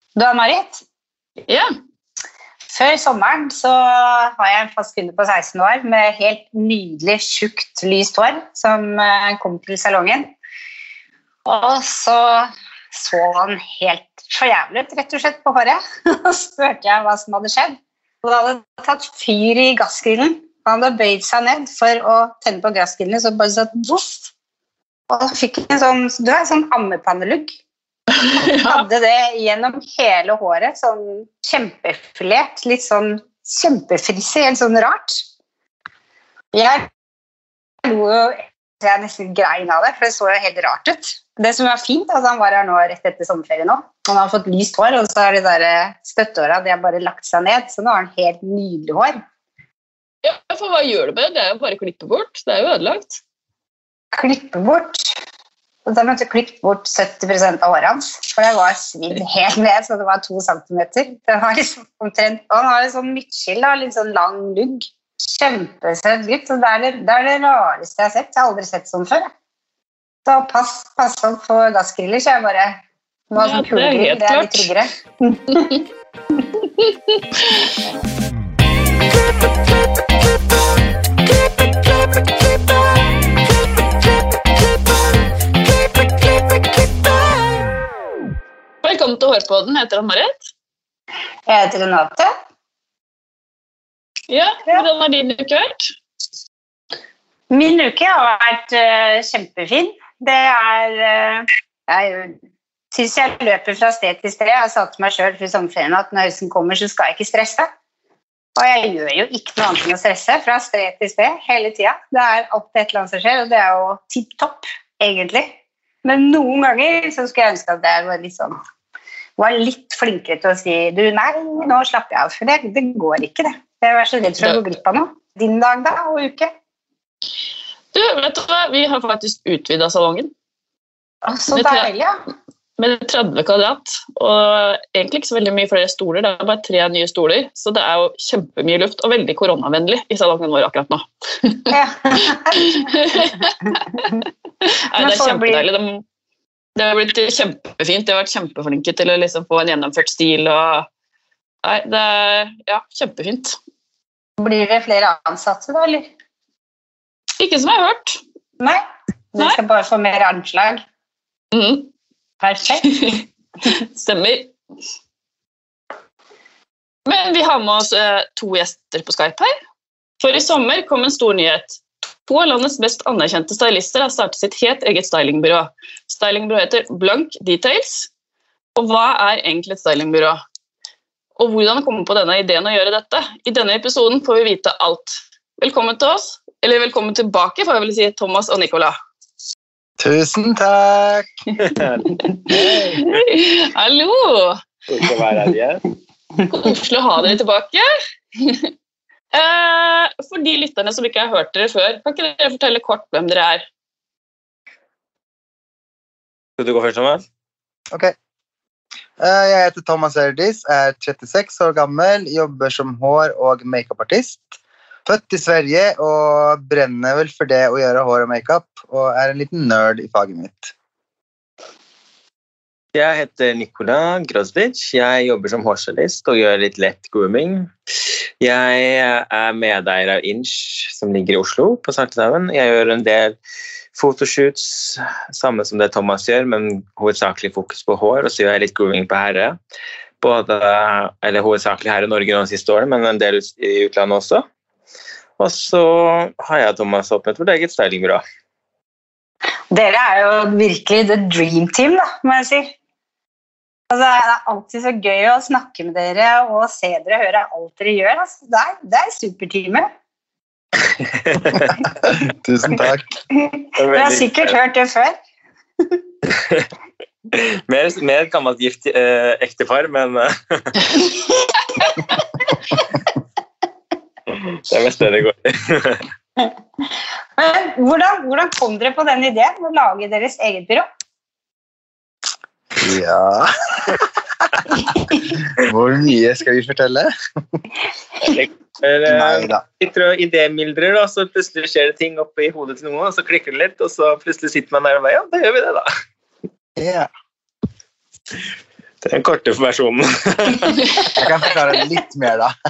Du, Marit? Ja. Før sommeren så har jeg en fast kunde på 16 år med helt nydelig, tjukt, lyst hår som kom til salongen. Og så han helt forjævlig ut, rett og slett, på håret. Og spurte jeg hva som hadde skjedd. Og det hadde tatt fyr i gassgrillen. Han hadde bøyd seg ned for å tenne på gassgrillen, så bare sånn voff. Og så fikk jeg en sånn ammepannelugg. Jeg hadde det gjennom hele håret, sånn kjempefilert, litt sånn kjempefrisse, helt sånn rart. Jeg lo jo, jeg nesten grein av det, for det så jo helt rart ut. Det som var fint, altså han var her nå rett etter sommerferien nå. Han har fått lyst hår, og så har de der støttehårene, de har bare lagt seg ned, så nå har han helt nydelig hår. Ja, for hva gjør du med det? Det er jo bare å klippe bort, det er jo ødelagt. Klippe bort? Og da måtte jeg klippe bort 70% av håret hans, for det var svidd helt ned, så det var 2 centimeter. Det var liksom omtrent, og han har en sånn midtskill, litt sånn lang lugg. Kjempesøt gutt, og det er det rareste jeg har sett. Jeg har aldri sett sånn før. Så pass opp på gassgriller, så jeg bare... Nå har sånn kulegrill, det er litt tryggere. Velkommen til Hårpodden, heter Marit. Jeg heter Renate. Ja, hvordan har din uke vært? Min uke har vært kjempefin. Det jeg synes jeg løper fra sted til sted. Jeg sa til meg selv for sommerferien at når høsten kommer, så skal jeg ikke stresse. Og jeg gjør jo ikke noe annet enn å stresse fra sted til sted hele tiden. Det er alltid et eller annet som skjer, og det er jo tipp-topp, egentlig. Men noen ganger så skulle jeg ønske at jeg var litt flinkere til å si du, nei, nå slapper jeg av, for det går ikke det. Jeg var så redd for å gå glipp av noe. Din dag da, og uke? Du, vet du hva? Vi har faktisk utvidet salongen. Så deilig, ja. Med 30 kvadrat, og egentlig ikke så veldig mye flere stoler. Det er bare 3 nye stoler, så det er jo kjempemye luft, og veldig koronavennlig i salongen vår akkurat nå. Ja. Nei, det er kjempedeilig. Det har blitt kjempefint. De har vært kjempeflinke til å liksom få en gjennomført stil, og nei, det er kjempefint. Blir det flere ansatte da, eller? Ikke som jeg har hørt. Nei, du skal bare få mer armslag. Perfekt. Stemmer. Men vi har med oss 2 gjester på Skype her. For i sommer kom en stor nyhet. 2 av landets mest anerkjente stylister har startet sitt helt eget stylingbyrå. Stylingbyrå heter Blank Details. Og hva er egentlig et stylingbyrå? Og hvordan kommer på denne ideen å gjøre dette? I denne episoden får vi vite alt. Velkommen til oss, eller velkommen tilbake, får jeg vel si, Thomas og Nicola. Tusen takk! Hallo! Koselig å være her igjen. Koselig å ha dere tilbake. For de lytterne som ikke har hørt dere før, kan ikke dere fortelle kort hvem dere er? Skal du gå først, Thomas? Ok. Jeg heter Thomas Erdis, er 36 år gammel, jobber som hår- og make-up-artist. Født i Sverige og brenner vel for det å gjøre hår og make-up, og er en liten nerd i faget mitt. Jeg heter Nicola Grosdic. Jeg jobber som hårstylist og gjør litt lett grooming. Jeg er medeier av Inch, som ligger i Oslo på Salteshaugen. Jeg gjør en del fotoshoots, samme som det Thomas gjør, men hovedsakelig fokus på hår, og så gjør jeg litt grooming på herre. Hovedsakelig her i Norge de siste årene, men en del i utlandet også. Og så har jeg og Thomas åpnet vårt eget stylingbyrå. Dere er jo virkelig the dream team, da, må jeg si. Altså, det er alltid så gøy å snakke med dere og se dere og høre alt dere gjør. Altså, det er superteamet. Tusen takk. Du har sikkert hørt det før. mer gammelt gift ektepar, men det er mest det går i. Men hvordan kom dere på den ideen å lage deres eget byrå? Ja. Hvor mye skal vi fortelle? Neida. Sitter og idémildrer da, så plutselig skjer det ting oppe i hodet til noen, og så klikker det litt, og så plutselig sitter man der og bare, ja, da gjør vi det da. Ja. Det den korte versjonen. Jeg kan forklare litt mer da.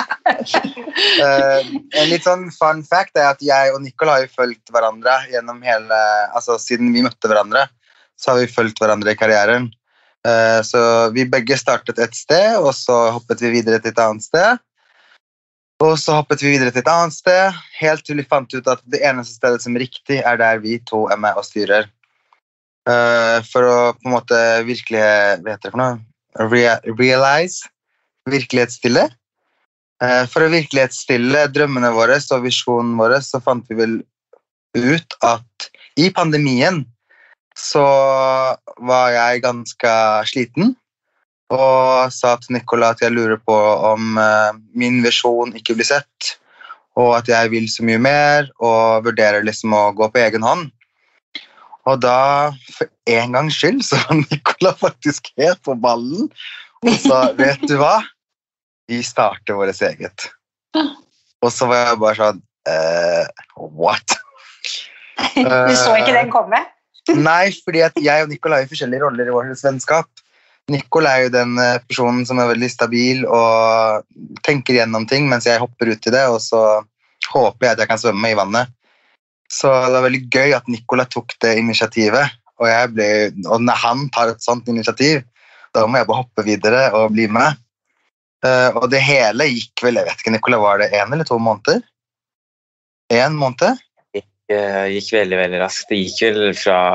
En litt sånn fun fact at jeg og Nicole har jo følt hverandre gjennom hele, altså siden vi møtte hverandre, så har vi følt hverandre i karrieren. Så vi begge startet et sted, og så hoppet vi videre til et annet sted. Og så hoppet vi videre til et annet sted, helt til vi fant ut at det eneste stedet som er riktig der vi to er med og styrer. For å på en måte virkelig, hva heter det for noe? Realize, virkelighetsstille. For å virkelighetsstille drømmene våre og visjonen våre, så fant vi vel ut at i pandemien så var jeg ganske sliten, og sa til Nicola at jeg lurer på om min visjon ikke blir sett, og at jeg vil så mye mer, og vurderer liksom å gå på egen hånd. Og da, for en gangs skyld, så var Nicola faktisk helt på ballen, og sa, vet du hva? Vi starter vårt eget. Og så var jeg bare sånn, what? Du så ikke den komme? Nei, fordi at jeg og Nicola har jo forskjellige roller i vårt vennskap. Nicole er jo den personen som er veldig stabil og tenker gjennom ting, mens jeg hopper ut i det, og så håper jeg at jeg kan svømme i vannet. Så det var veldig gøy at Nicole tok det initiativet, og når han tar et sånt initiativ, da må jeg bare hoppe videre og bli med. Og det hele gikk vel, jeg vet ikke, Nicole, var det 1 eller 2 måneder? 1 måned? Gikk veldig, veldig raskt. Det gikk vel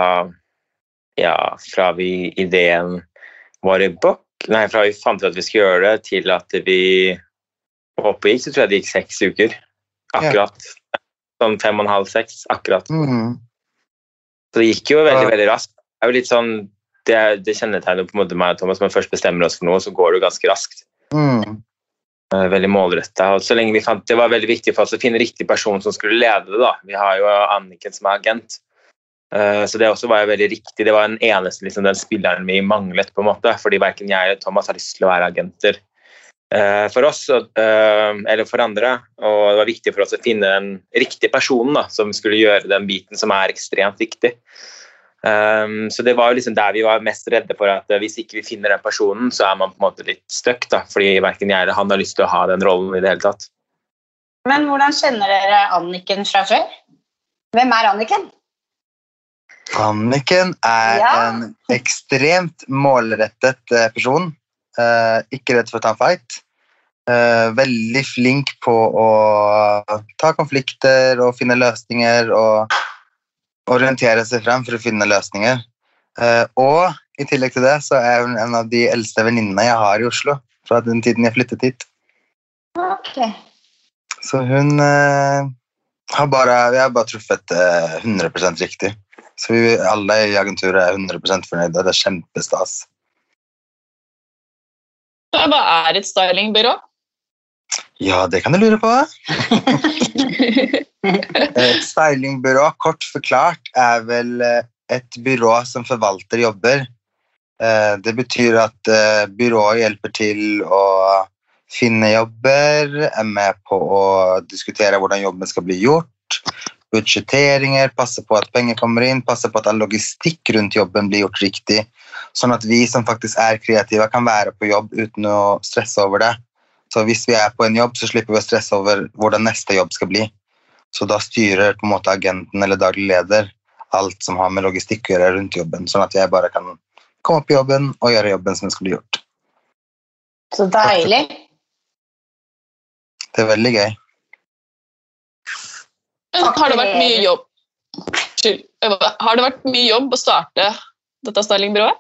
fra ideen var i bok, fra vi fant ut at vi skulle gjøre det, til at vi oppe gikk, så tror jeg det gikk 6 uker. Akkurat. Sånn 5,5-6, akkurat. Så det gikk jo veldig, veldig raskt. Det er jo litt sånn, det kjennetegner på en måte meg og Thomas, når vi først bestemmer oss for noe, så går det jo ganske raskt. Veldig målrettet. Og så lenge vi fant, det var veldig viktig for oss å finne riktig person som skulle lede det da. Vi har jo Anniken som er agent. Så det også var jo veldig riktig. Det var den eneste liksom, den spilleren vi manglet på en måte, fordi hverken jeg eller Thomas har lyst til å være agenter for oss eller for andre, og det var viktig for oss å finne den riktige personen da, som skulle gjøre den biten som er ekstremt viktig. Så det var jo liksom der vi var mest redde for at hvis ikke vi finner den personen, så er man på en måte litt stuck da, fordi hverken jeg eller han har lyst til å ha den rollen i det hele tatt. Men hvordan kjenner dere Anniken fra før? Hvem er Anniken? Anniken er en ekstremt målrettet person, ikke redd for å ta en fight, veldig flink på å ta konflikter og finne løsninger og orientere seg frem for å finne løsninger. Og i tillegg til det så er hun en av de eldste venninnene jeg har i Oslo, fra den tiden jeg flyttet hit. Ok. Så hun vi har bare truffet 100% riktig. Så vi alle i agenturet er 100% fornøyde, det er kjempestas. Hva er et stylingbyrå? Ja, det kan du lure på. Et stylingbyrå, kort forklart, er vel et byrå som forvalter jobber. Det betyr at byrået hjelper til å finne jobber, er med på å diskutere hvordan jobben skal bli gjort, budsjetteringer, passe på at penger kommer inn, passe på at all logistikk rundt jobben blir gjort riktig, sånn at vi som faktisk er kreative kan være på jobb uten å stresse over det. Så hvis vi er på en jobb, så slipper vi å stresse over hvordan neste jobb skal bli. Så da styrer på en måte agenten eller daglig leder alt som har med logistikk å gjøre rundt jobben, sånn at jeg bare kan komme på jobben og gjøre jobben som skal bli gjort. Så deilig. Det er veldig gøy. Har det vært mye jobb? Har det vært mye jobb å starte dette stylingbyrået?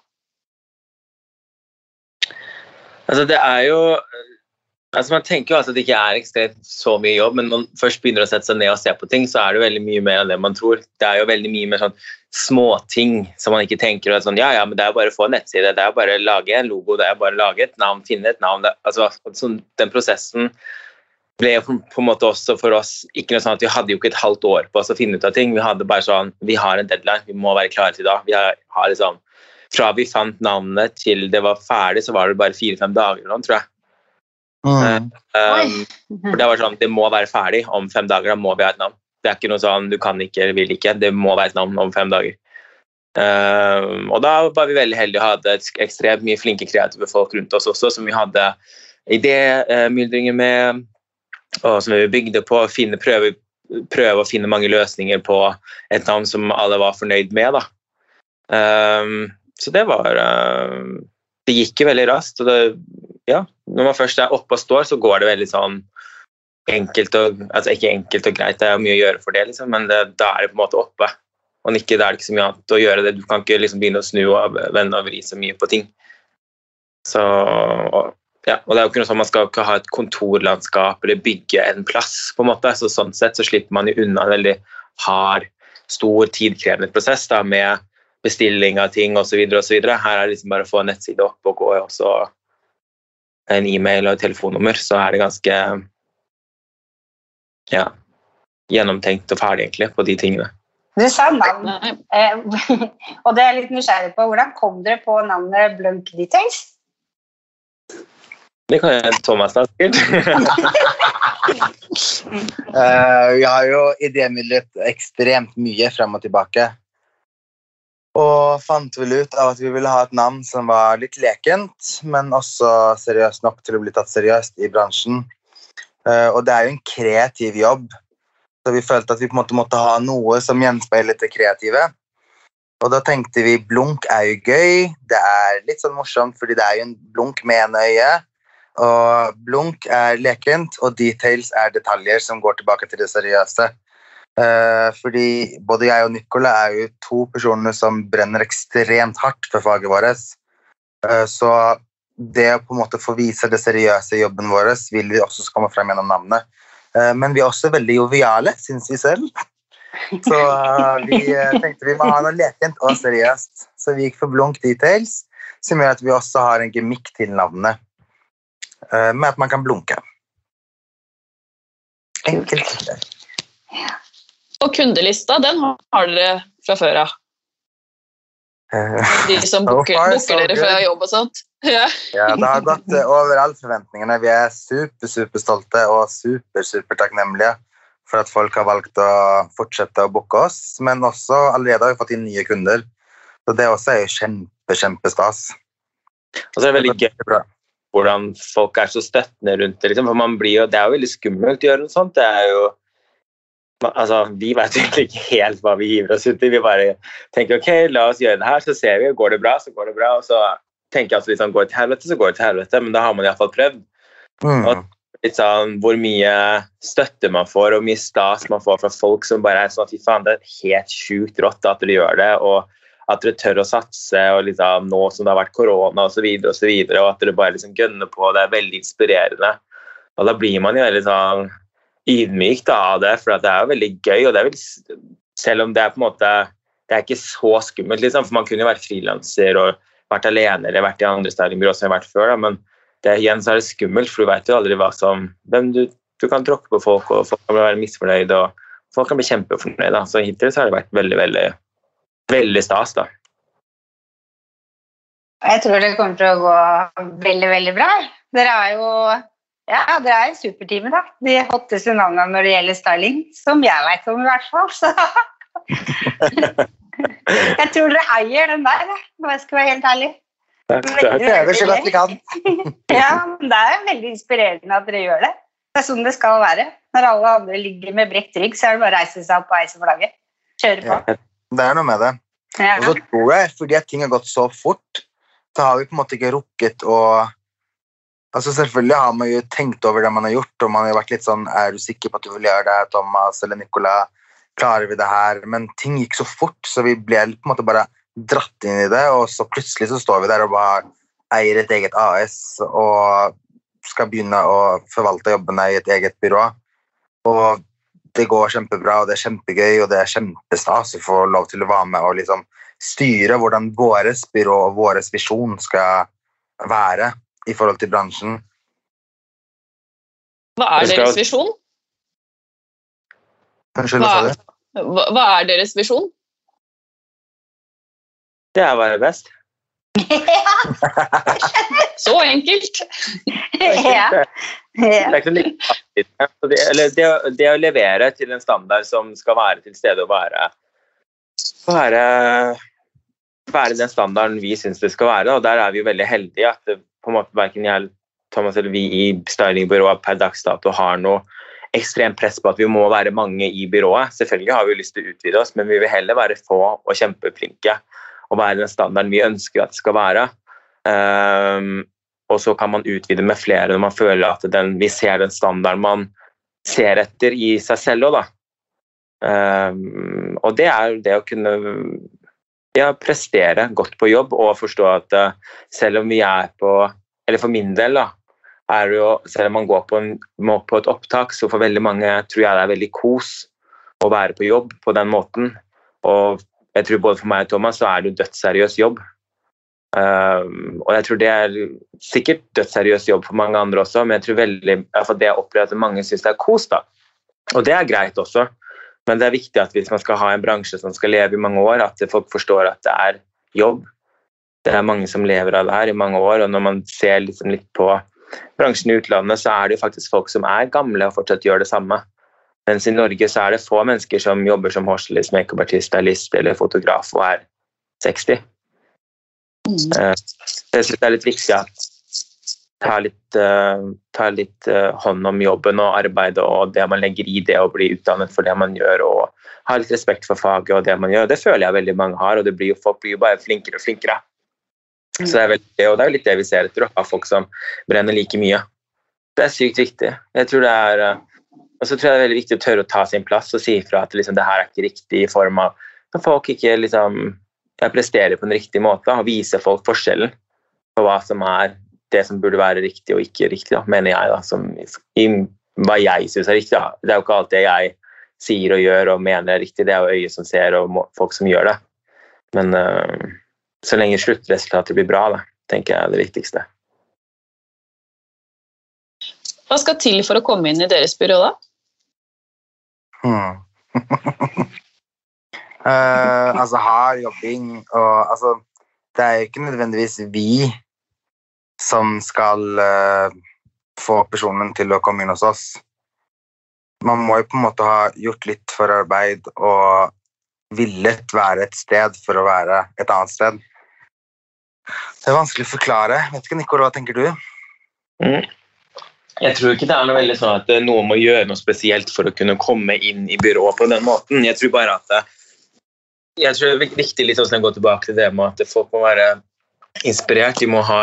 Altså det er jo, man tenker jo at det ikke er ekstremt så mye jobb, men når man først begynner å sette seg ned og se på ting, så er det veldig mye mer enn det man tror. Det er jo veldig mye mer sånn småting som man ikke tenker, og sånn, ja, men det er jo bare å få en nettside, det er jo bare å lage en logo, det er bare å lage et navn, finne et navn, altså sånn, den prosessen ble på en måte også for oss ikke noe sånn at vi hadde jo ikke et halvt år på oss å finne ut av ting. Vi hadde bare sånn, vi har en deadline, vi må være klare til da. Vi har liksom, fra vi fant navnet til det var ferdig, så var det bare 4-5 dager eller noe, tror jeg. For det var sånn, det må være ferdig om 5 dager, da må vi ha et navn. Det er ikke noe sånn, du kan ikke eller vil ikke, det må være et navn om 5 dager. Og da var vi veldig heldige å ha ekstremt mye flinke kreative folk rundt oss også, som vi hadde idémyldringer med, og som vi bygde på å prøve å finne mange løsninger på et navn som alle var fornøyd med da. Så det gikk jo veldig raskt, og når man først oppe og står, så går det veldig sånn enkelt altså ikke enkelt og greit, det mye å gjøre for det liksom, men da det på en måte oppe, og ikke, det ikke så mye annet å gjøre det, du kan ikke liksom begynne å snu og vende og vri så mye på ting. Så, og det jo ikke noe sånn, man skal ikke ha et kontorlandskap eller bygge en plass på en måte, så sånn sett så slipper man jo unna en veldig hard, stor, tidkrevende prosess da, med bestilling av ting og så videre og så videre. Her det liksom bare å få en nettside opp og gå og så en e-mail og et telefonnummer, så det ganske gjennomtenkt og ferdig egentlig på de tingene. Du sa navn, og det litt nysgjerrig på, hvordan kom dere på navnet Blunk Details? Det kan jeg Thomas da, sikkert. Vi har jo idémidlet ekstremt mye frem og tilbake. Og fant vel ut av at vi ville ha et navn som var litt lekent, men også seriøst nok til å bli tatt seriøst i bransjen. Og det jo en kreativ jobb, så vi følte at vi på en måte måtte ha noe som gjenspeilet det kreative. Og da tenkte vi, blunk jo gøy, det litt sånn morsomt, fordi det jo en blunk med en øye, og blunk lekent, og details detaljer som går tilbake til det seriøse. Fordi både jeg og Nicola jo to personer som brenner ekstremt hardt for faget vårt, så det å på en måte få vise det seriøse i jobben vår vil vi også komme frem gjennom navnet. Men vi også veldig joviale, synes vi selv. Så vi tenkte vi må ha noe lekent og seriøst. Så vi gikk for Blunk Details, som gjør at vi også har en gimmick til navnet, med at man kan blunke. Enkelt. Og kundelista, den har dere fra før av? De som booker dere fra jobb og sånt? Ja, det har gått over alle forventningene. Vi super stolte og super takknemlige for at folk har valgt å fortsette å booke oss, men også allerede har vi fått inn nye kunder. Så det også jo kjempestas. Og så det veldig gøy hvordan folk så støttende rundt det, liksom. For man blir jo, det jo veldig skummelt å gjøre noe sånt. Det jo altså, vi vet egentlig ikke helt hva vi hiver oss ut i. Vi bare tenker, ok, la oss gjøre det her, så ser vi, går det bra, så går det bra, og så tenker jeg altså liksom, går det til helvete, så går det til helvete, men da har man i hvert fall prøvd. Og litt sånn, hvor mye støtte man får, og mye stas man får fra folk som bare sånn at, fy faen, det helt sjukt rått at dere gjør det, og at dere tør å satse, og liksom, nå som det har vært korona, og så videre, og at dere bare liksom gønner på, det veldig inspirerende. Og da blir man jo veldig sånn ydmykt av det, for det jo veldig gøy, og det veldig, selv om det på en måte, det ikke så skummelt, liksom, for man kunne jo vært frilanser og vært alene, eller vært i andre stylingbyrå som jeg har vært før, da, men igjen så det skummelt, for du vet jo aldri hva som, hvem du kan tråkke på folk, og folk kan være misfornøyd, og folk kan bli kjempefornøyd, da. Så hittil så har det vært veldig stas, da. Jeg tror det kommer til å gå veldig bra. Dere jo dere en superteam da. De hotteste navnene når det gjelder styling, som jeg vet om i hvert fall. Så. Jeg tror dere eier den der, når jeg skal være helt ærlig. Det vel så godt vi kan. Ja, det veldig inspirerende at dere gjør det. Det sånn det skal være. Når alle andre ligger med brekt rygg, så det bare å reise seg opp og eise flagget. Kjøre på. Ja, det noe med det. Ja. Og så tror jeg, fordi at ting har gått så fort, så har vi på en måte ikke rukket å... Altså selvfølgelig har man jo tenkt over det man har gjort, og man har vært litt sånn, du sikker på at du vil gjøre det, Thomas eller Nicola? Klarer vi det her? Men ting gikk så fort, så vi ble på en måte bare dratt inn i det, og så plutselig så står vi der og bare eier et eget AS, og skal begynne å forvalte jobbene i et eget byrå. Og det går kjempebra, og det kjempegøy, og det kjempestas å få lov til å være med og liksom styre hvordan våres byrå og våres visjon skal være i forhold til bransjen. Hva deres visjon? Unnskyld, hva sa du? Hva deres visjon? Det å være best. Så enkelt. Ja. Det å levere til en standard som skal være til stede og være være den standarden vi synes det skal være, og der vi jo veldig heldige at det, på en måte hverken jeg, Thomas eller vi i stylingbyrået per dags dato har noe ekstremt press på at vi må være mange i byrået. Selvfølgelig har vi lyst til å utvide oss, men vi vil heller være få og kjempeflinke og være den standarden vi ønsker at det skal være. Og så kan man utvide med flere når man føler at vi ser den standarden man ser etter i seg selv også, da. Og det det å kunne prestere godt på jobb og forstå at selv om vi på, eller for min del da, det jo, selv om man går på et opptak, så for veldig mange tror jeg det veldig kos å være på jobb på den måten, og jeg tror både for meg og Thomas så det jo dødsseriøs jobb. Og jeg tror det sikkert dødsseriøs jobb for mange andre også, men jeg tror veldig, for det jeg opplever at mange synes det kos da, og det greit også. Men det viktig at hvis man skal ha en bransje som skal leve i mange år, at folk forstår at det jobb. Det mange som lever av det her i mange år, og når man ser liksom litt på bransjen i utlandet, så det jo faktisk folk som gamle og fortsatt gjør det samme. Mens i Norge så det få mennesker som jobber som hårstylist, makeupartist, stylist eller fotograf og 60. Jeg synes det litt viktig at ta litt hånd om jobben og arbeidet og det man legger i det og bli utdannet for det man gjør og ha litt respekt for faget og det man gjør. Det føler jeg veldig mange har, og folk blir jo bare flinkere og flinkere. Så og det jo litt det vi ser etter, av folk som brenner like mye. Det sykt viktig. Jeg tror og så tror jeg det veldig viktig å tørre å ta sin plass og si ifra at liksom, det her ikke riktig i form av at folk ikke liksom, presterer på en riktig måte og vise folk forskjellen på hva som det som burde være riktig og ikke riktig, da, mener jeg da, hva jeg synes riktig. Da. Det jo ikke alt det jeg sier og gjør og mener riktig, det jo øyet som ser og folk som gjør det. Men så lenge sluttresultatet blir bra, da, tenker jeg det viktigste. Hva skal til for å komme inn i deres byrå da? Altså hard jobbing, og altså, det jo ikke nødvendigvis vi som skal få personen til å komme inn hos oss. Man må jo på en måte ha gjort litt forarbeid og villet være et sted for å være et annet sted. Det vanskelig å forklare. Vet ikke, Nico, hva tenker du? Jeg tror ikke det noe veldig sånn at noen må gjøre noe spesielt for å kunne komme inn i byrået på den måten. Jeg tror bare at jeg tror det viktig litt sånn å gå tilbake til det med at folk må være inspirert. De må ha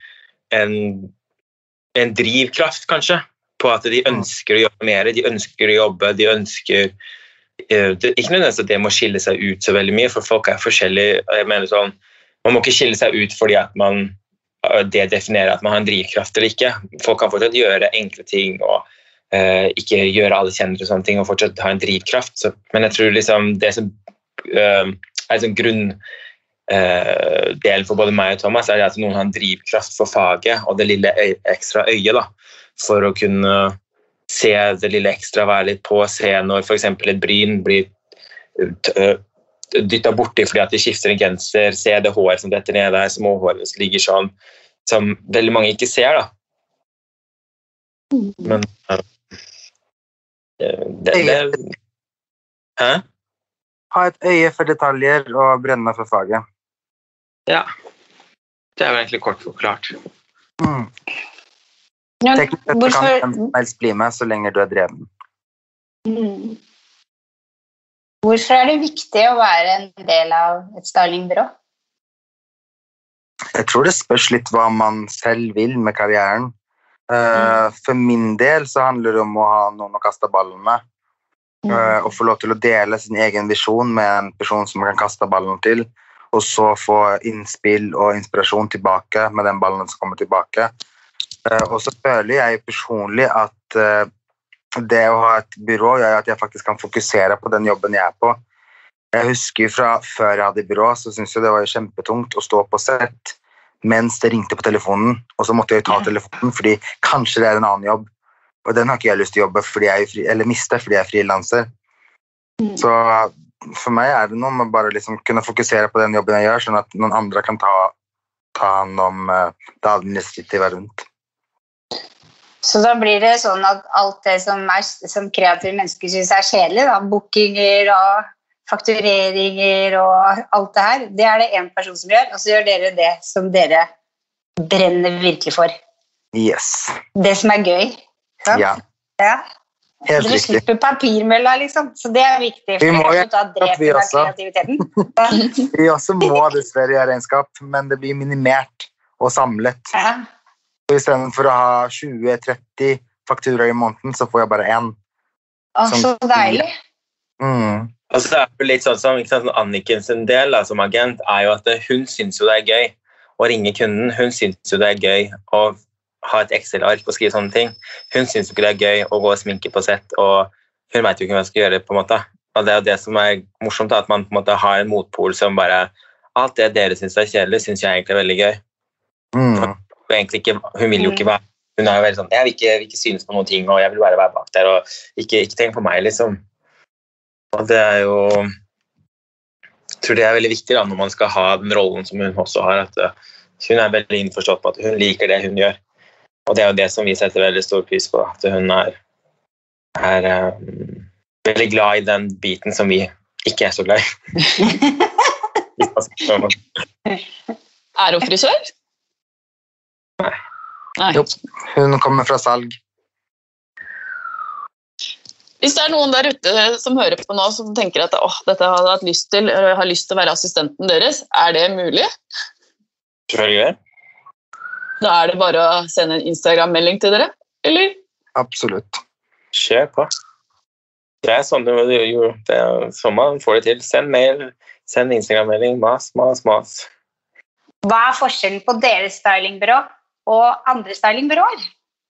en drivkraft kanskje på at de ønsker å jobbe mer, de ønsker å jobbe, de ønsker ikke nødvendigvis at det må skille seg ut så veldig mye, for folk forskjellige. Jeg mener sånn, man må ikke skille seg ut fordi at det definerer at man har en drivkraft eller ikke. Folk kan fortsatt gjøre enkle ting og ikke gjøre alle kjennere og sånne ting og fortsatt ha en drivkraft. Men jeg tror liksom det som sånn grunndelen for både meg og Thomas det at noen har en drivkraft for faget og det lille ekstra øyet da, for å kunne se det lille ekstra, være litt på, se når for eksempel et bryn blir dyttet borti fordi at de skifter en genser, se det håret som detter ned der, små håret som ligger sånn, som veldig mange ikke ser da. Men Hæ? Ha et øye for detaljer og brenne for faget. Ja, det vel egentlig kort forklart. Teknisk sett kan hvem som helst bli med så lenge du dreven. Hvorfor det viktig å være en del av et stylingbyrå? Jeg tror det spørs litt hva man selv vil med karrieren. For min del så handler det om å ha noen å kaste ballen med. Og få lov til å dele sin egen visjon med en person som man kan kaste ballen til, og så få innspill og inspirasjon tilbake med den ballen som kommer tilbake. Og så føler jeg personlig at det å ha et byrå gjør at jeg faktisk kan fokusere på den jobben jeg på. Jeg husker fra før jeg hadde byrå, så synes jeg det var kjempetungt å stå på sett mens det ringte på telefonen, og så måtte jeg ta telefonen fordi kanskje det en annen jobb. Og den har ikke jeg lyst til å jobbe fordi miste fordi jeg frilanser. Så for meg det noe med bare liksom kunne fokusere på den jobben jeg gjør, sånn at noen andre kan ta hand om det administrative rundt. Så da blir det sånn at alt det som kreative mennesker synes kjedelig, da, bookinger og faktureringer og alt det her, det det en person som gjør, og så gjør dere det som dere brenner virkelig for. Yes. Det som gøy. Sant? Ja. Ja. Helt Dere riktig. slipper papirmølla, liksom. Så det viktig. Vi må jo ta vi også. kreativiteten. Vi også må dessverre gjøre regnskap, men det blir minimert og samlet. Ja. Og i stedet for å ha 20-30 fakturer i måneden, så får jeg bare en. Å, så deilig. Altså, det jo litt sånn som Anniken sin del da, som agent, jo at hun synes jo det gøy å ringe kunden. Hun synes jo det gøy å ha et Excel-ark og skrive sånne ting. Hun synes jo ikke det gøy å gå og sminke på sett, og hun vet jo ikke hva hun skal gjøre på en måte. Og det jo det som morsomt, at man på en måte har en motpol som bare, alt det dere synes kjedelig, synes jeg egentlig veldig gøy. Og egentlig ikke, hun vil jo ikke være, hun jo veldig sånn, jeg vil ikke synes på noen ting, og jeg vil bare være bak der, og ikke tenk på meg, liksom. Og det jo, jeg tror det veldig viktig da, når man skal ha den rollen som hun også har, at hun veldig innforstått på at hun liker det hun gjør. Og det jo det som vi setter veldig stor pris på, at hun veldig glad i den biten som vi ikke så glad i. Hun frisør? Nei. Jo, hun kommer fra salg. Hvis det noen der ute som hører på nå, som tenker at dette hadde jeg hatt lyst til, eller har lyst til å være assistenten deres, det mulig? Selvfølgelig. Da det bare å sende en Instagram-melding til dere, eller? Absolutt. Kjør på. Det sånn sånn man får det til. Send mail, send Instagram-melding, mas. Hva forskjellen på deres stylingbyrå og andre stylingbyråer?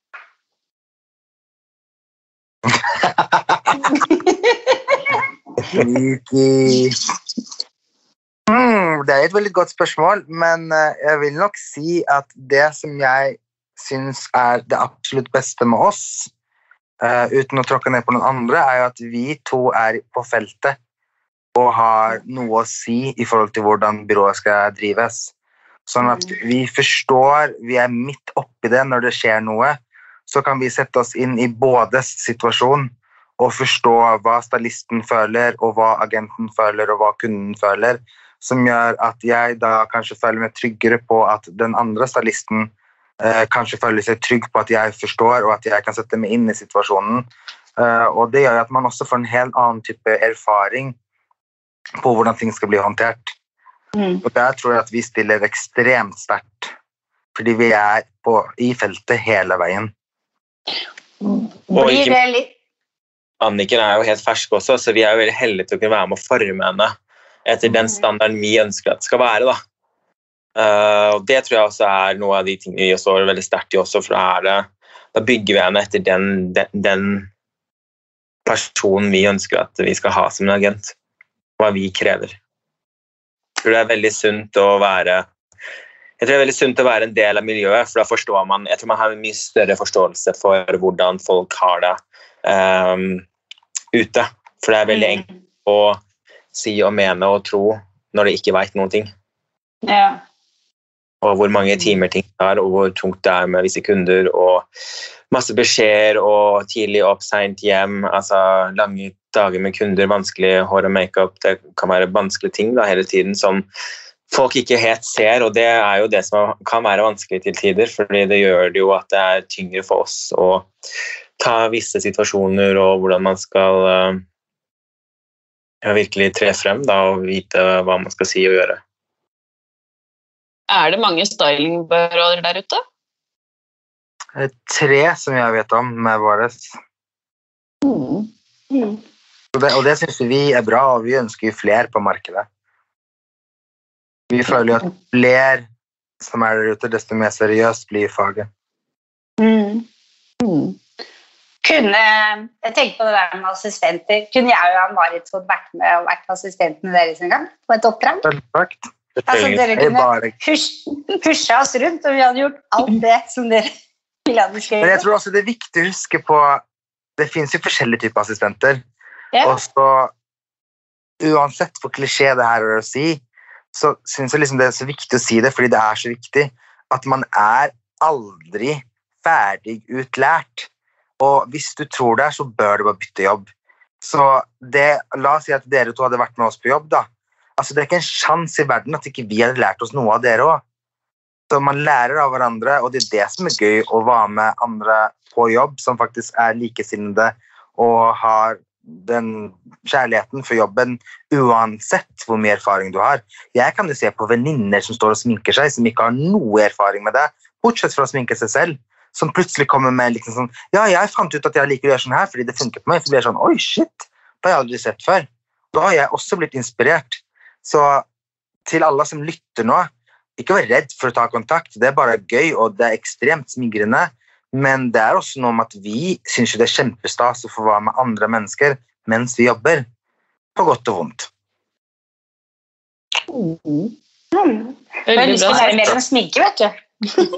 Det et veldig godt spørsmål, men jeg vil nok si at det som jeg synes det absolutt beste med oss, uten å tråkke ned på noen andre, jo at vi to på feltet og har noe å si i forhold til hvordan byrået skal drives. Sånn at vi forstår, vi midt oppi det når det skjer noe, så kan vi sette oss inn i bådes situasjon og forstå hva stylisten føler, og hva agenten føler, og hva kunden føler, som gjør at jeg da kanskje føler meg tryggere på at den andre stylisten kanskje føler seg trygg på at jeg forstår, og at jeg kan sette meg inn i situasjonen. Og det gjør at man også får en helt annen type erfaring på hvordan ting skal bli håndtert. Og der tror jeg at vi stiller ekstremt sterkt, fordi vi i feltet hele veien. Blir det litt? Anniken jo helt fersk også, så vi jo veldig heldige til å kunne være med å forme henne etter den standarden vi ønsker at det skal være da. Og det tror jeg også noe av de tingene vi også veldig sterkt i også, for da bygger vi henne etter den personen vi ønsker at vi skal ha som en agent, hva vi krever. Jeg tror det veldig sunt å være en del av miljøet, for da forstår man, jeg tror man har en mye større forståelse for hvordan folk har det ute, for det veldig enkelt å si og mene og tro når de ikke vet noen ting. Ja. Og hvor mange timer ting tar, og hvor tungt det med visse kunder, og masse beskjeder, og tidlig opp, sent hjem, altså lange dager med kunder, vanskelig hår og make-up, det kan være vanskelige ting da, hele tiden, som folk ikke helt ser, og det jo det som kan være vanskelig til tider, fordi det gjør det jo at det tyngre for oss å ta visse situasjoner, og hvordan man skal virkelig tre frem da, og vite hva man skal si og gjøre. Det mange stylingbyråer der ute? 3 som jeg vet om med våres. Og det synes vi bra, og vi ønsker flere på markedet. Vi føler jo at flere som der ute, desto mer seriøst blir faget. Jeg tenker på det der med assistenter. Kunne jeg og Marit fått vært med og vært assistenten deres en gang på et oppdrag? Selvsagt. Altså, dere kunne pushe oss rundt, og vi hadde gjort alt det som dere ville ha beskrevet. Men jeg tror også det viktig å huske på, det finnes jo forskjellige typer assistenter, og så uansett hvor klisjé det her å si, så synes jeg liksom det så viktig å si det, fordi det så viktig at man aldri ferdig utlært. Og hvis du tror det, så bør du bare bytte jobb. Så la oss si at dere to hadde vært med oss på jobb da. Altså det ikke en sjans i verden at ikke vi hadde lært oss noe av dere også. Så man lærer av hverandre, og det det som gøy å være med andre på jobb som faktisk likesinnede og har den kjærligheten for jobben uansett hvor mye erfaring du har. Jeg kan jo se på venninner som står og sminker seg, som ikke har noe erfaring med det, bortsett fra å sminke seg selv, som plutselig kommer med liksom sånn, ja, jeg fant ut at jeg liker å gjøre sånn her, fordi det funker på meg, så blir jeg sånn, oi shit, det har jeg aldri sett før. Da har jeg også blitt inspirert. Så til alle som lytter nå, ikke vær redd for å ta kontakt, det bare gøy, og det ekstremt smigrende, men det også noe om at vi synes jo det kjempestas å få være med andre mennesker mens vi jobber, på godt og vondt. Jeg har lyst til å lære mer om sminke, vet du.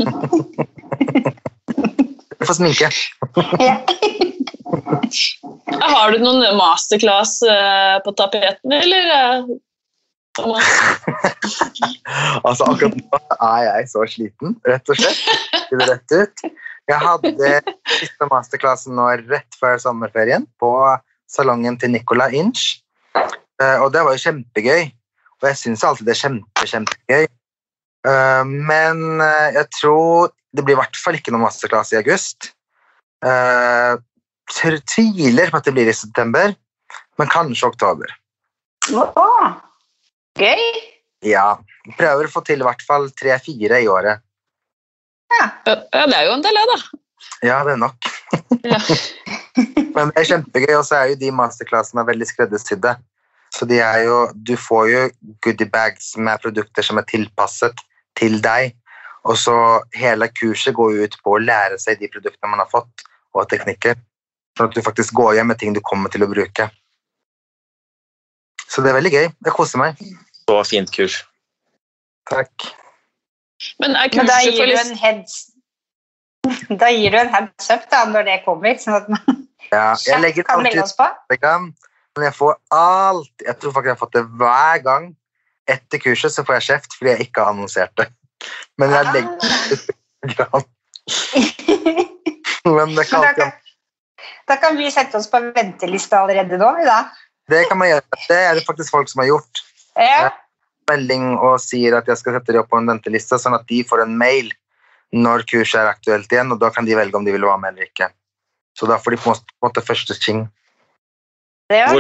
Jeg får sminke. Ja. Har du noen masterclass på tapeten, eller? Altså akkurat nå jeg så sliten, rett og slett. Det er rett ut. Jeg hadde siste masterklassen nå rett før sommerferien på salongen til Nicola Inch. Og det var jo kjempegøy. Og jeg synes alltid det kjempegøy. Men jeg tror det blir i hvert fall ikke noen masterklass i august. Tviler på at det blir i september, men kanskje oktober. Gøy. Ja, prøver å få til i hvert fall 3-4 i året. Ja, det jo en del da. Ja, det nok. Ja. Men det kjempegøy, og så jo de masterklassene veldig skreddersydde. Så de jo, du får jo goodie bags med produkter som tilpasset til deg, og så hele kurset går jo ut på å lære seg de produktene man har fått, og teknikker, for at du faktisk går hjem med ting du kommer til å bruke. Så det veldig gøy, det koser meg. Så fint kurs. Takk. Men da gir du en heads up da, når det kommer, sånn at man jeg legger kan legge oss på. Men jeg får alt, jeg tror faktisk jeg har fått det hver gang etter kurset, så får jeg kjeft fordi jeg ikke har annonsert det. Men jeg legger det Men det kan da kan vi sette oss på venteliste allerede nå, da. Det kan man gjøre, det det faktisk folk som har gjort. Ja. Melding og sier at jeg skal sette det opp på en venteliste, sånn at de får en mail når kurset aktuelt igjen, og da kan de velge om de vil være med eller ikke. Så da får de på en måte første ting. Hvor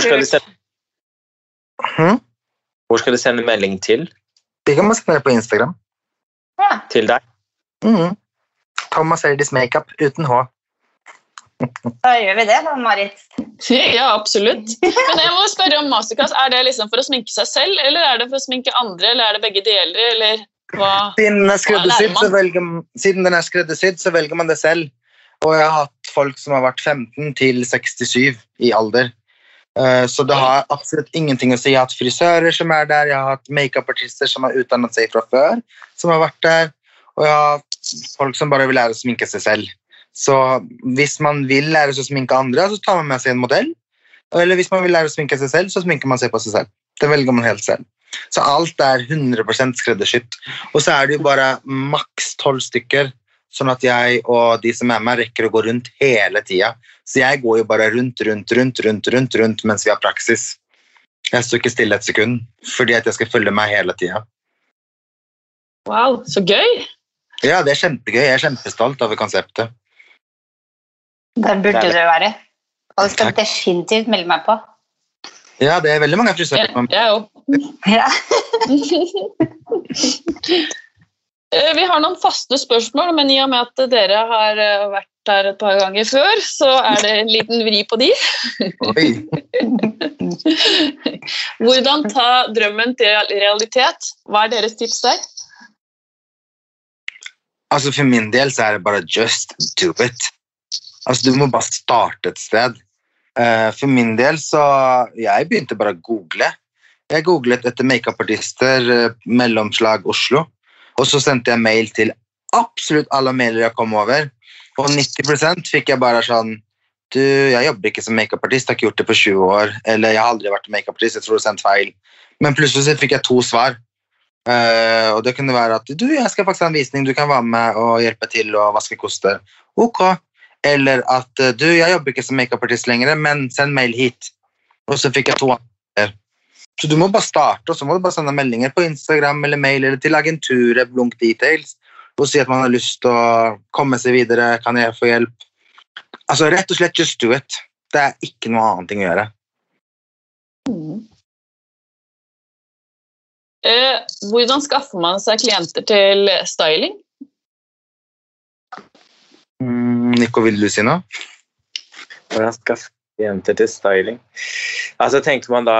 skal du sende melding til? Det kan man sende det på Instagram. Ja. Til deg? Thomas Erdis Makeup uten H. Da gjør vi det da, Marit. Ja, absolutt. Men jeg må spørre om masterclass, det liksom for å sminke seg selv, eller det for å sminke andre, eller det begge deler, eller hva? Siden den skreddersydd, så velger man det selv. Og jeg har hatt folk som har vært 15 til 67 i alder. Så det har absolutt ingenting å si. Jeg har hatt frisører som der, jeg har hatt make-up-artister som har utdannet seg fra før, som har vært der, og jeg har hatt folk som bare vil lære å sminke seg selv. Så hvis man vil lære seg å sminke andre, så tar man med seg en modell. Eller hvis man vil lære å sminke seg selv, så sminker man seg på seg selv. Det velger man helt selv. Så alt 100% skreddersytt. Og så det jo bare maks 12 stykker, sånn at jeg og de som med rekker å gå rundt hele tiden. Så jeg går jo bare rundt mens vi har praksis. Jeg står ikke stille et sekund, fordi at jeg skal følge meg hele tiden. Wow, så gøy! Ja, det kjempegøy. Jeg kjempestolt over konseptet. Det burde det være. Og det skal definitivt melde meg på. Ja, det veldig mange frisører. Jeg også. Ja. Vi har noen faste spørsmål, men i og med at dere har vært der et par ganger før, så det en liten vri på de. Oi. Hvordan ta drømmen til realitet? Hva deres tips der? Altså for min del så det bare just do it. Altså du må bare starte et sted. For min del så jeg begynte bare å google. Jeg googlet etter make-up-artister mellomslag Oslo, og så sendte jeg mail til absolutt alle mailer jeg kom over, og 90% fikk jeg bare sånn, du, jeg jobber ikke som make-up-artist, jeg har ikke gjort det på 20 år, eller jeg har aldri vært make-up-artist, jeg tror du sendte feil. Men plutselig fikk jeg 2 svar, og det kunne være at du, jeg skal faktisk ha en visning, du kan være med og hjelpe til og vaske koster. Ok, eller at jeg jobber ikke som make-up-artist lenger, men send mail hit. Og så fikk jeg 2 andre. Så du må bare starte, og så må du bare sende meldinger på Instagram eller mail, eller til agenturet Blunk Details, og si at man har lyst til å komme seg videre, kan jeg få hjelp? Altså rett og slett just do it. Det ikke noe annet ting å gjøre. Hvordan skaffer man seg klienter til styling? Nico, vil du si noe? Hvordan skaffer klienter til styling? Altså tenker man da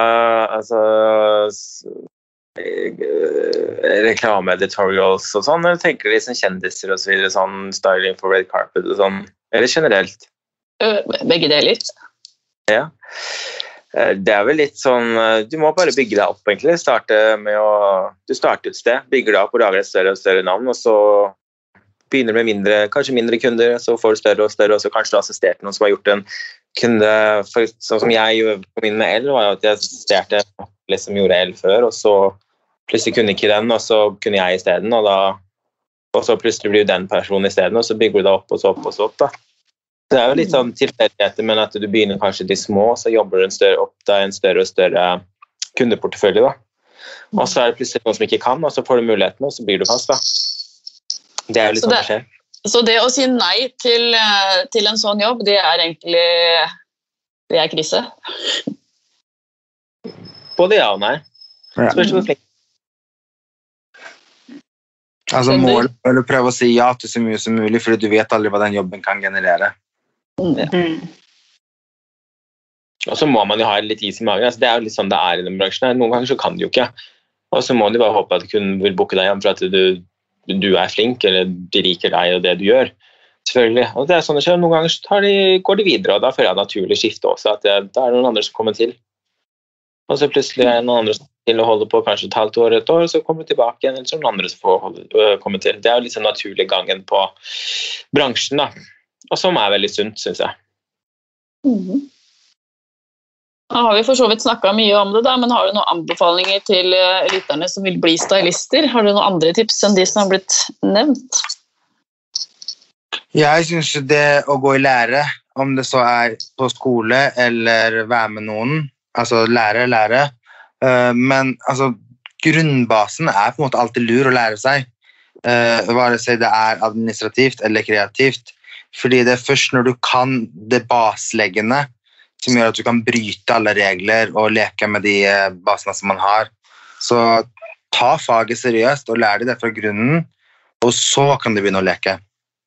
reklame-editorials og sånn, eller tenker de som kjendiser og så videre, sånn styling for red carpet og sånn, eller generelt? Begge deler. Ja. Det vel litt sånn, du må bare bygge deg opp egentlig, du starter et sted, bygger deg opp og lager et større og større navn, og så begynner med kanskje mindre kunder, så får du større og større, og så kanskje du har assistert noen som har gjort en kunde, sånn som jeg gjorde på min med L, var jo at jeg assisterte noen som gjorde L før, og så plutselig kunne ikke den, og så kunne jeg i stedet, og så plutselig blir du den personen i stedet, og så bygger du deg opp og så opp og så opp da. Det jo litt sånn tilfeldigheter, men at du begynner kanskje de små, så jobber du opp deg en større og større kundeportefølje da. Og så det plutselig noen som ikke kan, og så får du muligheten, og så blir du fast da. Det jo litt sånn det skjer. Så det å si nei til en sånn jobb, det egentlig det krise? Både ja og nei. Spørs hvor flink. Altså målet er å prøve å si ja til så mye som mulig, fordi du vet aldri hva den jobben kan generere. Ja. Og så må man jo ha litt is i magen, altså, det jo litt sånn det i den bransjen her. Noen ganger så kan du jo ikke, og så må du bare håpe at kunden vil booke deg hjem for at du flink, eller de liker deg og det du gjør, selvfølgelig. Og det sånn det skjer, noen ganger så går de videre, og da føler jeg naturlig skifte også, at det noen andre som kommer til. Og så plutselig noen andre som til å holde på kanskje et halvt år, et år, så kommer de tilbake igjen, eller så noen andre som får komme til. Det jo litt sånn naturlig gangen på bransjen da, og som veldig sunt, synes jeg. Da har vi for så vidt snakket mye om det da, men har du noen anbefalinger til lytterne som vil bli stylister? Har du noen andre tips enn de som har blitt nevnt? Jeg synes det å gå i lære, om det så på skole eller være med noen, altså lære, men altså, grunnbasen på en måte alltid lur å lære seg, bare si det administrativt eller kreativt, fordi det først når du kan det basleggende, som gjør at du kan bryte alle regler og leke med de basene som man har. Så ta faget seriøst og lær det fra grunnen, og så kan du begynne å leke.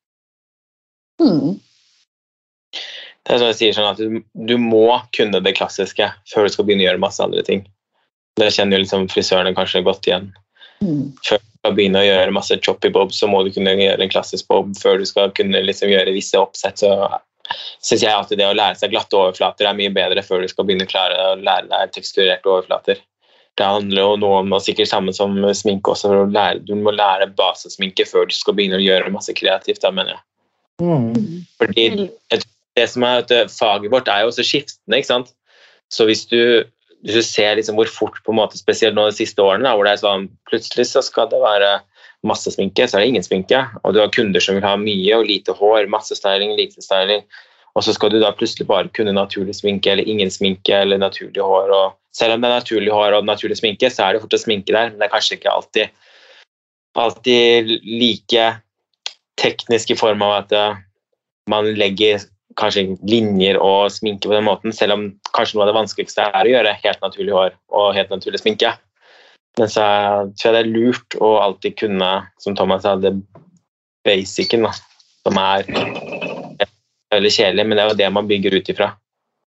Det som jeg sier sånn at du må kunne det klassiske før du skal begynne å gjøre masse andre ting. Det kjenner jo liksom frisørene kanskje godt igjen. Før du skal begynne å gjøre masse choppy bob, så må du kunne gjøre en klassisk bob. Før du skal kunne liksom gjøre visse oppsett, så synes jeg at det å lære seg glatte overflater mye bedre før du skal begynne å klare å lære deg teksturerte overflater. Det handler jo noe om, og sikkert samme som sminke også, du må lære basesminke før du skal begynne å gjøre masse kreativt, da mener jeg. Fordi det som at faget vårt jo også skiftende, ikke sant? Så hvis du ser liksom hvor fort på en måte, spesielt nå de siste årene, hvor det sånn, plutselig så skal det være masse sminke, så det ingen sminke, og du har kunder som vil ha mye og lite hår, masse styling, lite styling, og så skal du da plutselig bare kunne naturlig sminke, eller ingen sminke, eller naturlig hår, og selv om det naturlig hår og naturlig sminke, så det fortsatt sminke der, men det kanskje ikke alltid like teknisk i form av at man legger kanskje linjer og sminke på den måten, selv om kanskje noe av det vanskeligste å gjøre helt naturlig hår og helt naturlig sminke. Men så tror jeg det lurt å alltid kunne, som Thomas sa, det basicen da, som veldig kjedelig, men det jo det man bygger ut ifra.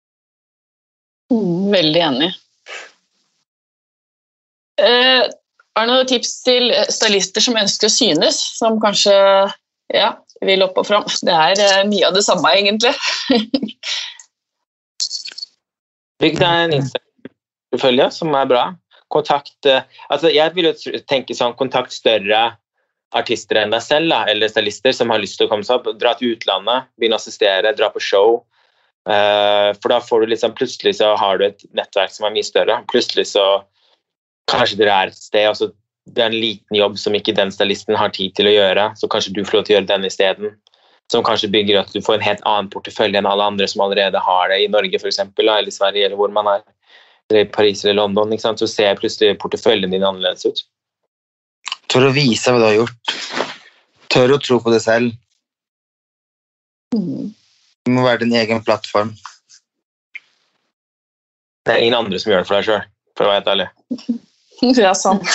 Veldig enig. Er det noen tips til stylister som ønsker å synes, som kanskje vil opp og fram? Det mye av det samme, egentlig. Bygg deg en Instagram-følge som bra. Kontakt, altså jeg vil jo tenke sånn, kontakt større artister enn deg selv, da, eller stylister som har lyst til å komme seg opp, dra til utlandet, begynne å assistere, dra på show, for da får du liksom, plutselig så har du et nettverk som mye større, plutselig så kanskje dere et sted, og så det en liten jobb som ikke den stylisten har tid til å gjøre, så kanskje du får lov til å gjøre den i stedet. som kanskje bygger at du får en helt annen portefølje enn alle andre som allerede har det I Norge for eksempel, eller I Sverige, eller hvor man eller I Paris eller London, ikke sant? Så ser plutselig porteføljen din annerledes ut. Tør å vise hva du har gjort. Tør å tro på det selv. Det må være din egen plattform. Det ingen andre som gjør det for deg selv, for å være helt ærlig. Ja, sant.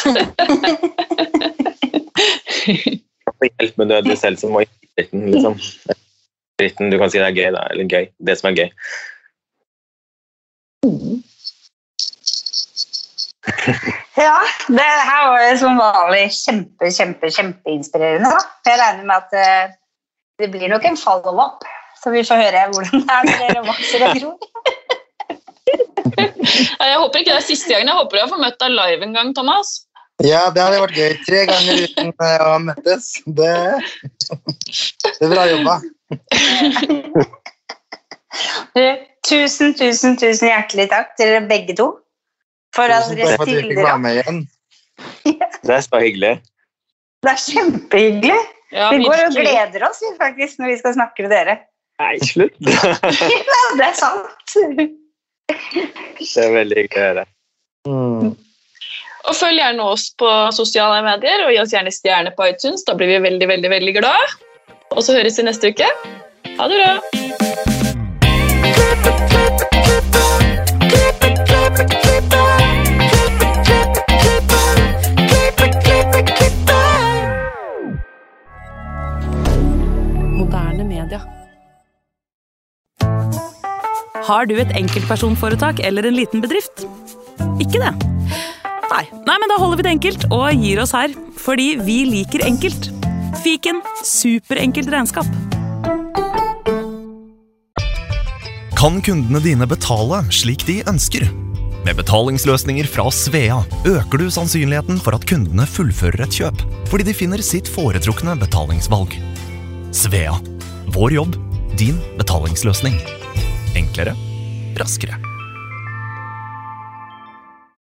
Hjelp med det selv som må I dritten, liksom. Dritten, du kan si det gøy da, eller gøy. Det som gøy. Ja, det her var jo som vanlig kjempeinspirerende da. Jeg regner med at det blir nok en follow-up, så vi får høre hvordan det når dere vokser og gror. Jeg håper ikke det siste gangen. Jeg håper jeg får møtt deg live en gang, Thomas. Ja, det hadde vært gøy. 3 ganger uten å møttes. Det er bra jobba. Tusen hjertelig takk til dere begge to. For at dere stiller opp. Det så hyggelig. Det kjempehyggelig. Ja, vi går og gleder oss faktisk når vi skal snakke med dere. Nei, slutt. Ja, det sant. Det veldig hyggelig å høre. Og følg gjerne oss på sosiale medier, og gi oss gjerne stjerne på iTunes. Da blir vi veldig glad. Og så høres vi neste uke. Ha det bra! Moderne media. Har du et enkeltpersonforetak eller en liten bedrift? Ikke det? Nei, men da holder vi det enkelt og gir oss her, fordi vi liker enkelt. Fiken, superenkelt regnskap. Kan kundene dine betale slik de ønsker? Med betalingsløsninger fra Svea øker du sannsynligheten for at kundene fullfører et kjøp, fordi de finner sitt foretrukne betalingsvalg. Svea. Vår jobb, din betalingsløsning. Enklere, raskere.